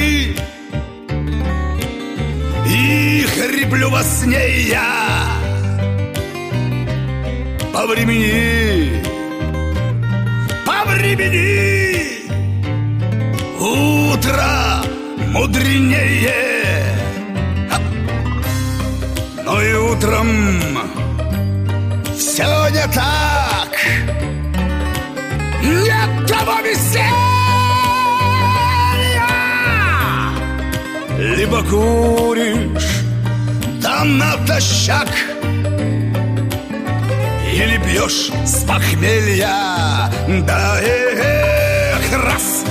любви. И хриплю во сне я по времени, по времени. Утро мудренее, но и утром все не так. Нет того веселья. Либо куришь, да натощак, или пьешь с похмелья, да раз,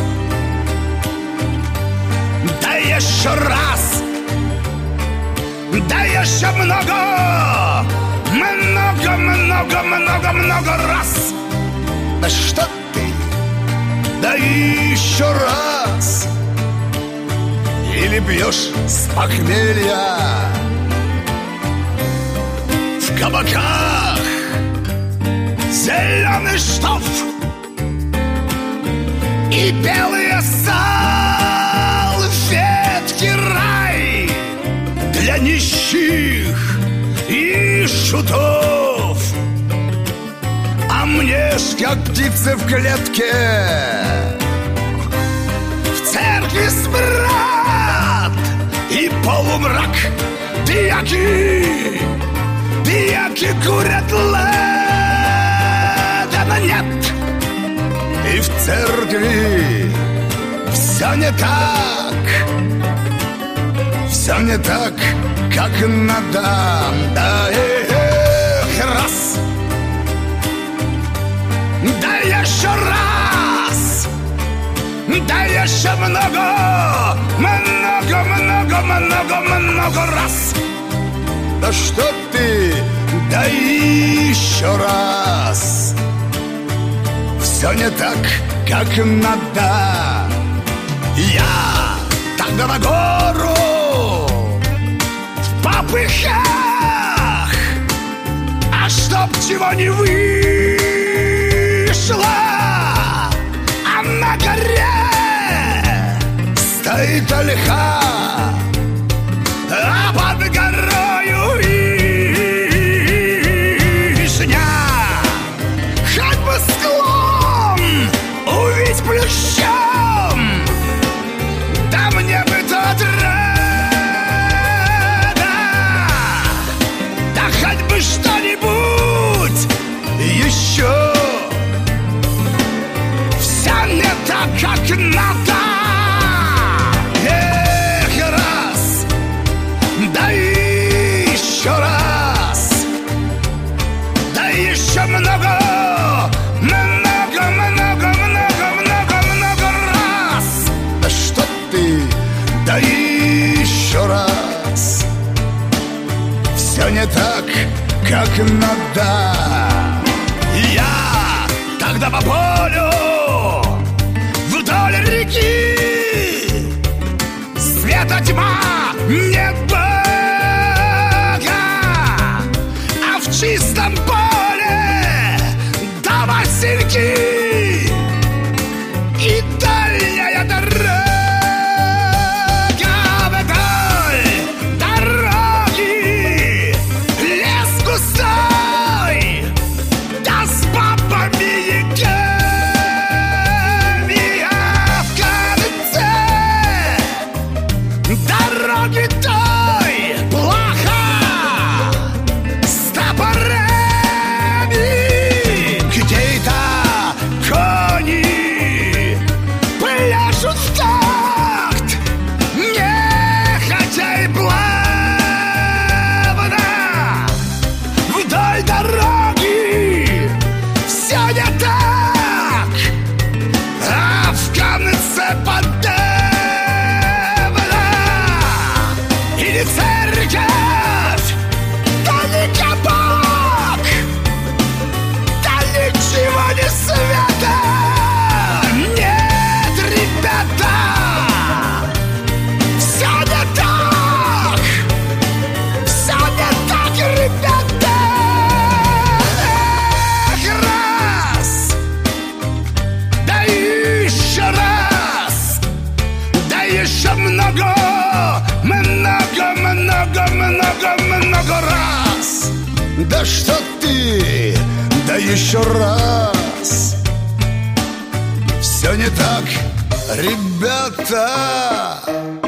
да еще раз, да еще много, много, много, много, много раз. Да что ты, да еще раз. Или пьешь с похмелья. В кабаках зеленый штоф и белые салфетки, рай для нищих и шутов. А мне ж как птицы в клетке в церкви смрад и полумрак. Дьяки, дьяки курят ладана, нет. И в церкви все не так, все не так, как надо. Да раз, да еще раз, да еще много, много, много, много, много раз. Да что ты, да еще раз. Все не так, как надо. Я тогда на гору в попыхах, а чтоб чего не вышло, а на горе стоит ольха, а под горою вишня. Хоть бы склон увидеть плющом, да мне бы тот рада, да хоть бы что-нибудь еще. Все не так, как надо. Раз, да еще раз, да еще много, много, много, много, много, много раз. Да что ты, да еще раз. Все не так, как надо. Я тогда по полю вдоль реки, света тьма, нет Бога, а в чистом поле да васильки и дальняя дорога. Вдоль дороги лес густой, да с бабами ягами, а в конце дороги той еще много, много, много, много, много раз. Да что ты, да еще раз. Все не так, ребята.